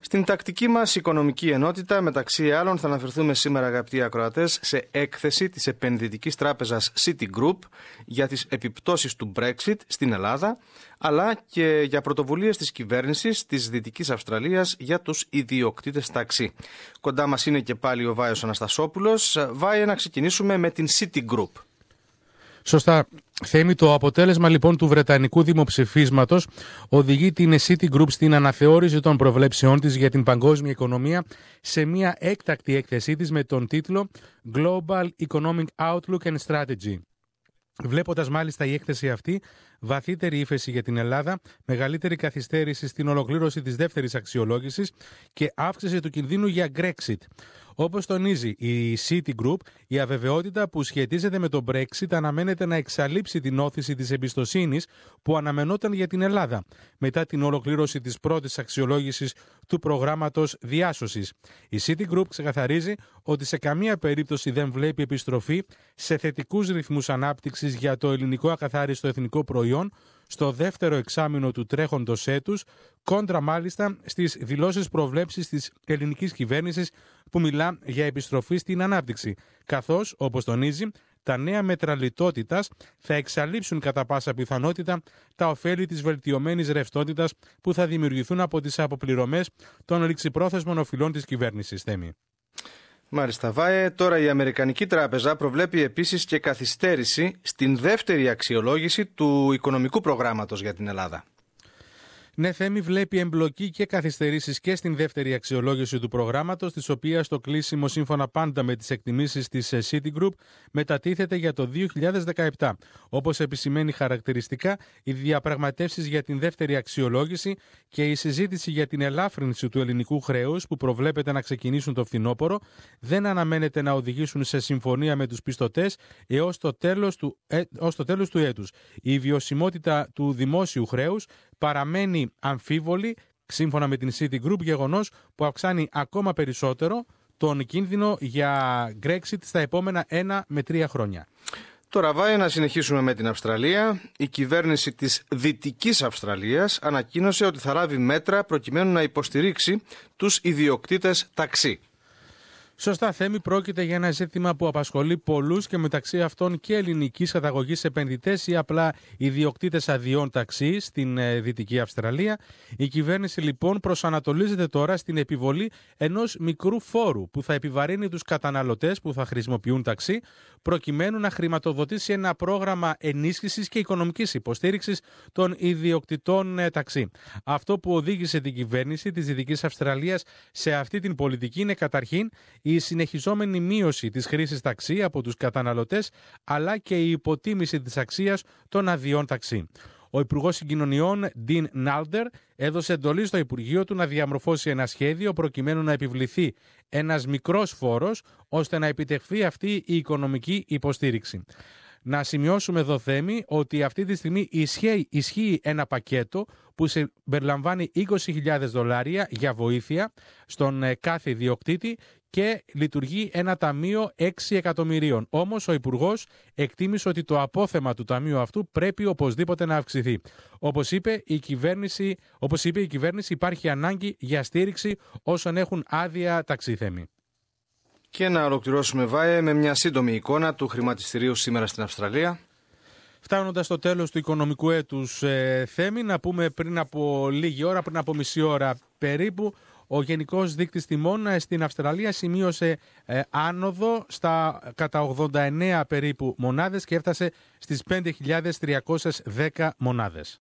Στην τακτική μας οικονομική ενότητα, μεταξύ άλλων, θα αναφερθούμε σήμερα, αγαπητοί ακροατές, σε έκθεση της επενδυτικής τράπεζας Citigroup για τις επιπτώσεις του Brexit στην Ελλάδα, αλλά και για πρωτοβουλίες της κυβέρνησης της Δυτικής Αυστραλίας για τους ιδιοκτήτες ταξί. Κοντά μας είναι και πάλι ο Βάιος Αναστασόπουλος. Βάιο, να ξεκινήσουμε με την Citigroup. Σωστά. Θέμη, το αποτέλεσμα λοιπόν του βρετανικού δημοψηφίσματος οδηγεί την Citigroup στην αναθεώρηση των προβλέψεών της για την παγκόσμια οικονομία σε μια έκτακτη έκθεσή της με τον τίτλο Global Economic Outlook and Strategy. Βλέποντας μάλιστα η έκθεση αυτή βαθύτερη ύφεση για την Ελλάδα, μεγαλύτερη καθυστέρηση στην ολοκλήρωση της δεύτερης αξιολόγησης και αύξηση του κινδύνου για Brexit. Όπως τονίζει η Citigroup, η αβεβαιότητα που σχετίζεται με το Brexit αναμένεται να εξαλείψει την όθηση της εμπιστοσύνης που αναμενόταν για την Ελλάδα μετά την ολοκλήρωση της πρώτης αξιολόγησης του προγράμματος διάσωσης. Η Citigroup ξεκαθαρίζει ότι σε καμία περίπτωση δεν βλέπει επιστροφή σε θετικούς ρυθμούς ανάπτυξης για το ελληνικό ακαθάριστο εθνικό προϊόν στο δεύτερο εξάμηνο του τρέχοντος έτους, κόντρα μάλιστα στις δηλώσεις προβλέψεις της ελληνικής κυβέρνησης που μιλά για επιστροφή στην ανάπτυξη, καθώς, όπως τονίζει, τα νέα μέτρα λιτότητας θα εξαλείψουν κατά πάσα πιθανότητα τα ωφέλη της βελτιωμένης ρευστότητας που θα δημιουργηθούν από τις αποπληρωμές των ληξιπρόθεσμων οφειλών της κυβέρνησης. Θέμη. Μάλιστα, Βάε. Τώρα η Αμερικανική Τράπεζα προβλέπει επίσης και καθυστέρηση στην δεύτερη αξιολόγηση του οικονομικού προγράμματος για την Ελλάδα. Ναι, Θέμη, βλέπει εμπλοκή και καθυστερήσεις και στην δεύτερη αξιολόγηση του προγράμματος, της οποίας το κλείσιμο, σύμφωνα πάντα με τις εκτιμήσεις της Citigroup, μετατίθεται για το 2017. Όπως επισημαίνει χαρακτηριστικά, οι διαπραγματεύσεις για την δεύτερη αξιολόγηση και η συζήτηση για την ελάφρυνση του ελληνικού χρέους, που προβλέπεται να ξεκινήσουν το φθινόπωρο, δεν αναμένεται να οδηγήσουν σε συμφωνία με τους πιστωτές έως το τέλος του έτους. Η βιωσιμότητα του δημόσιου χρέους παραμένει αμφίβολη, σύμφωνα με την Citigroup, γεγονός που αυξάνει ακόμα περισσότερο τον κίνδυνο για Brexit στα επόμενα 1 με 3 χρόνια. Τώρα, Βάιο, να συνεχίσουμε με την Αυστραλία. Η κυβέρνηση της Δυτικής Αυστραλίας ανακοίνωσε ότι θα λάβει μέτρα προκειμένου να υποστηρίξει τους ιδιοκτήτες ταξί. Σωστά, Θέμη, πρόκειται για ένα ζήτημα που απασχολεί πολλούς και μεταξύ αυτών και ελληνικής καταγωγής επενδυτές ή απλά ιδιοκτήτες αδειών ταξί στην Δυτική Αυστραλία. Η κυβέρνηση λοιπόν προσανατολίζεται τώρα στην επιβολή ενός μικρού φόρου που θα επιβαρύνει τους καταναλωτές που θα χρησιμοποιούν ταξί, προκειμένου να χρηματοδοτήσει ένα πρόγραμμα ενίσχυσης και οικονομικής υποστήριξης των ιδιοκτητών ταξί. Αυτό που οδήγησε την κυβέρνηση της Δυτικής Αυστραλίας σε αυτή την πολιτική είναι καταρχήν η συνεχιζόμενη μείωση της χρήσης ταξί από τους καταναλωτές, αλλά και η υποτίμηση της αξίας των αδειών ταξί. Ο Υπουργός Συγκοινωνιών, Dean Nalder, έδωσε εντολή στο Υπουργείο του να διαμορφώσει ένα σχέδιο προκειμένου να επιβληθεί ένας μικρός φόρος, ώστε να επιτευχθεί αυτή η οικονομική υποστήριξη. Να σημειώσουμε εδώ, Θέμη, ότι αυτή τη στιγμή ισχύει ένα πακέτο που συμπεριλαμβάνει $20,000 για βοήθεια στον κάθε ιδιοκτήτη και λειτουργεί ένα ταμείο 6 εκατομμυρίων. Όμως ο Υπουργός εκτίμησε ότι το απόθεμα του ταμείου αυτού πρέπει οπωσδήποτε να αυξηθεί. Όπως είπε η κυβέρνηση, υπάρχει ανάγκη για στήριξη όσων έχουν άδεια ταξί, Θέμη. Και να ολοκληρώσουμε, Βάε, με μια σύντομη εικόνα του χρηματιστηρίου σήμερα στην Αυστραλία. Φτάνοντας στο τέλος του οικονομικού έτους, Θέμη, να πούμε πριν από λίγη ώρα, πριν από μισή ώρα περίπου, ο γενικός δείκτης τιμών στην Αυστραλία σημείωσε άνοδο κατά 89 περίπου μονάδες και έφτασε στις 5.310 μονάδες.